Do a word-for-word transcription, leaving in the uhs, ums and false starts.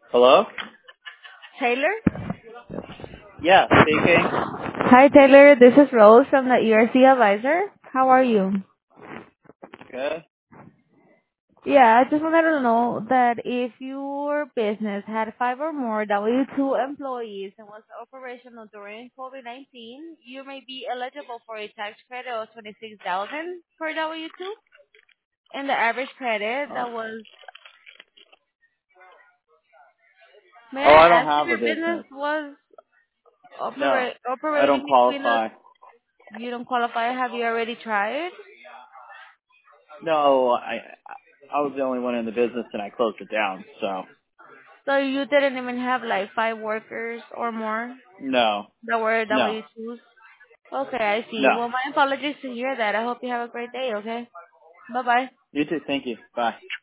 Hello? Taylor? Yeah, speaking. Hi, Taylor. This is Rose from the E R C Advisor. How are you? Good. Yeah, I just wanted to know that if your business had five or more W two employees and was operational during COVID nineteen, you may be eligible for a tax credit of twenty-six thousand dollars per W two. And the average credit Uh, that was, may oh, I I don't ask if have a your business business. was No, opera- I don't operating between the, qualify. you don't qualify, have you already tried? No, I I was the only one in the business and I closed it down. So So you didn't even have like five workers or more no, that were no, W twos? Okay, I see. no. Well, my apologies to hear that. I hope you have a great day, okay? Bye-bye. You too. Thank you. Bye.